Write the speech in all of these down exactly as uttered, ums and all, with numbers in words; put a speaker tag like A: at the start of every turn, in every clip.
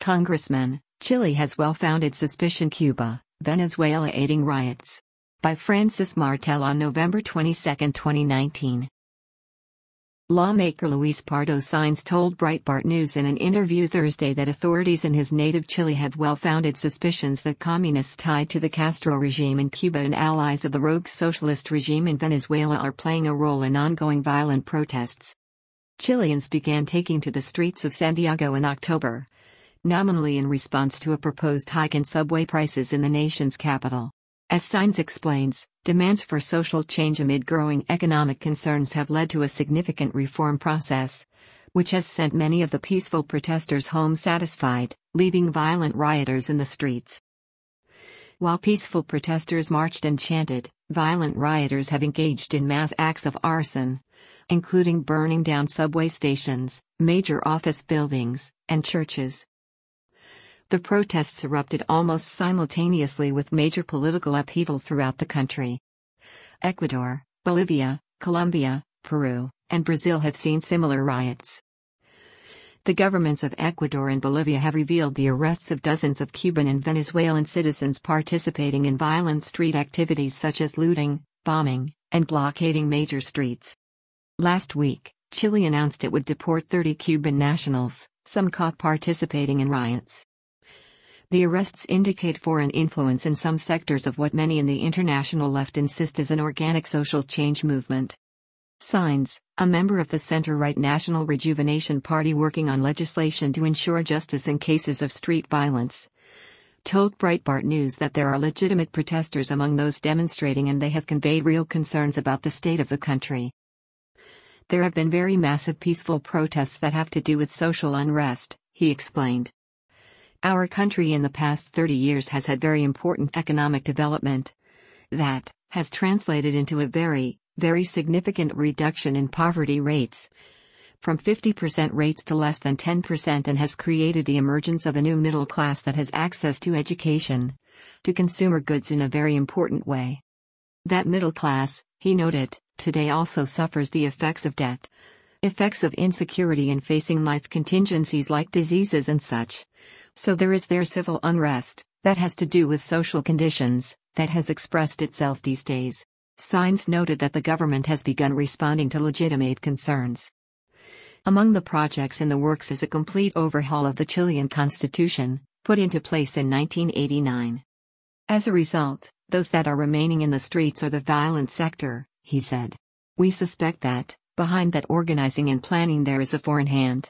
A: Congressman, Chile has well-founded suspicion Cuba, Venezuela aiding riots. By Francis Martel on November twenty-second, twenty nineteen. Lawmaker Luis Pardo Sáenz told Breitbart News in an interview Thursday that authorities in his native Chile have well-founded suspicions that communists tied to the Castro regime in Cuba and allies of the rogue socialist regime in Venezuela are playing a role in ongoing violent protests. Chileans began taking to the streets of Santiago in October, nominally in response to a proposed hike in subway prices in the nation's capital. As Sáenz explains, demands for social change amid growing economic concerns have led to a significant reform process, which has sent many of the peaceful protesters home satisfied, leaving violent rioters in the streets. While peaceful protesters marched and chanted, violent rioters have engaged in mass acts of arson, including burning down subway stations, major office buildings, and churches. The protests erupted almost simultaneously with major political upheaval throughout the country. Ecuador, Bolivia, Colombia, Peru, and Brazil have seen similar riots. The governments of Ecuador and Bolivia have revealed the arrests of dozens of Cuban and Venezuelan citizens participating in violent street activities such as looting, bombing, and blockading major streets. Last week, Chile announced it would deport thirty Cuban nationals, some caught participating in riots. The arrests indicate foreign influence in some sectors of what many in the international left insist is an organic social change movement. Sáenz, a member of the center-right National Rejuvenation Party working on legislation to ensure justice in cases of street violence, told Breitbart News that there are legitimate protesters among those demonstrating and they have conveyed real concerns about the state of the country. There have been very massive peaceful protests that have to do with social unrest, he explained. Our country in the past thirty years has had very important economic development. That has translated into a very, very significant reduction in poverty rates, from fifty percent rates to less than ten percent, and has created the emergence of a new middle class that has access to education, to consumer goods in a very important way. That middle class, he noted, today also suffers the effects of debt, effects of insecurity and facing life contingencies like diseases and such. So there is their civil unrest, that has to do with social conditions, that has expressed itself these days. Sáenz noted that the government has begun responding to legitimate concerns. Among the projects in the works is a complete overhaul of the Chilean constitution, put into place in nineteen eighty-nine. As a result, those that are remaining in the streets are the violent sector, he said. We suspect that, behind that organizing and planning there is a foreign hand.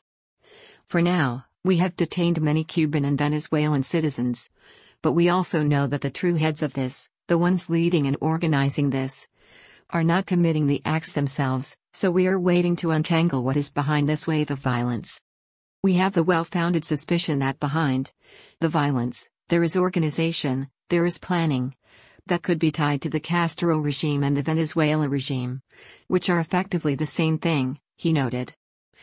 A: For now, we have detained many Cuban and Venezuelan citizens, but we also know that the true heads of this, the ones leading and organizing this, are not committing the acts themselves, so we are waiting to untangle what is behind this wave of violence. We have the well-founded suspicion that behind the violence, there is organization, there is planning, that could be tied to the Castro regime and the Venezuela regime, which are effectively the same thing, he noted.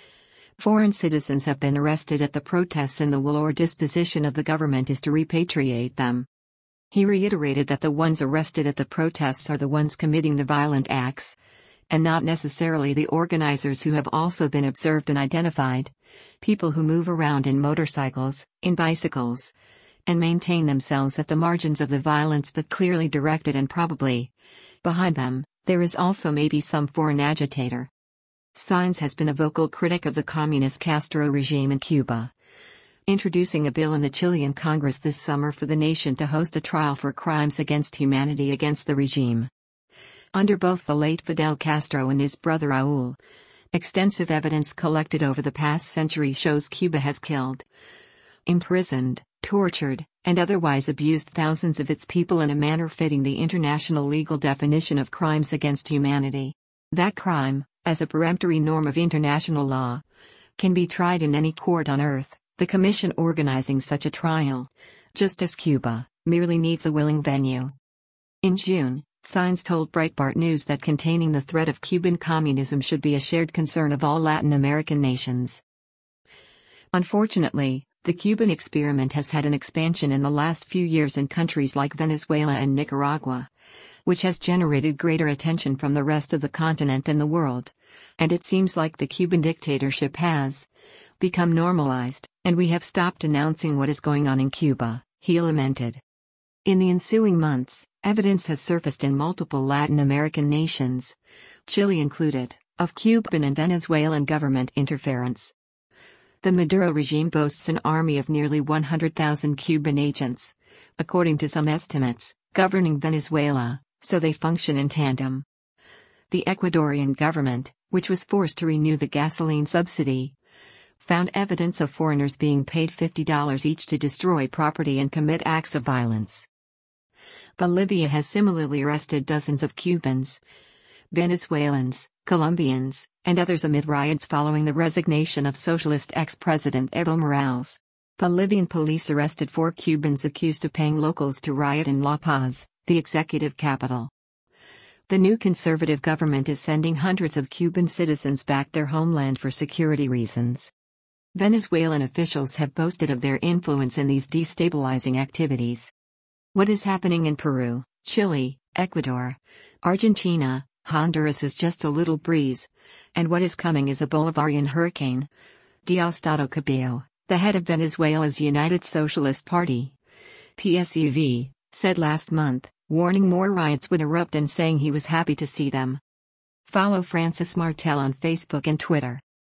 A: Foreign citizens have been arrested at the protests and the will or disposition of the government is to repatriate them. He reiterated that the ones arrested at the protests are the ones committing the violent acts, and not necessarily the organizers who have also been observed and identified, people who move around in motorcycles, in bicycles, and maintain themselves at the margins of the violence but clearly directed, and probably, behind them, there is also maybe some foreign agitator. Sáenz has been a vocal critic of the communist Castro regime in Cuba, introducing a bill in the Chilean Congress this summer for the nation to host a trial for crimes against humanity against the regime. Under both the late Fidel Castro and his brother Raúl, extensive evidence collected over the past century shows Cuba has killed, imprisoned, tortured, and otherwise abused thousands of its people in a manner fitting the international legal definition of crimes against humanity. That crime, as a peremptory norm of international law, can be tried in any court on earth. The commission organizing such a trial, just as Cuba, merely needs a willing venue. In June, Sáenz told Breitbart News that containing the threat of Cuban communism should be a shared concern of all Latin American nations. Unfortunately, the Cuban experiment has had an expansion in the last few years in countries like Venezuela and Nicaragua, which has generated greater attention from the rest of the continent and the world, and it seems like the Cuban dictatorship has, become normalized, and we have stopped announcing what is going on in Cuba, he lamented. In the ensuing months, evidence has surfaced in multiple Latin American nations, Chile included, of Cuban and Venezuelan government interference. The Maduro regime boasts an army of nearly one hundred thousand Cuban agents, according to some estimates, governing Venezuela, so they function in tandem. The Ecuadorian government, which was forced to renew the gasoline subsidy, found evidence of foreigners being paid fifty dollars each to destroy property and commit acts of violence. Bolivia has similarly arrested dozens of Cubans, Venezuelans, Colombians, and others amid riots following the resignation of socialist ex-president Evo Morales. Bolivian police arrested four Cubans accused of paying locals to riot in La Paz, the executive capital. The new conservative government is sending hundreds of Cuban citizens back their homeland for security reasons. Venezuelan officials have boasted of their influence in these destabilizing activities. What is happening in Peru, Chile, Ecuador, Argentina, Honduras is just a little breeze, and what is coming is a Bolivarian hurricane. Diosdado Cabello, the head of Venezuela's United Socialist Party, P S U V, said last month, warning more riots would erupt and saying he was happy to see them. Follow Francis Martel on Facebook and Twitter.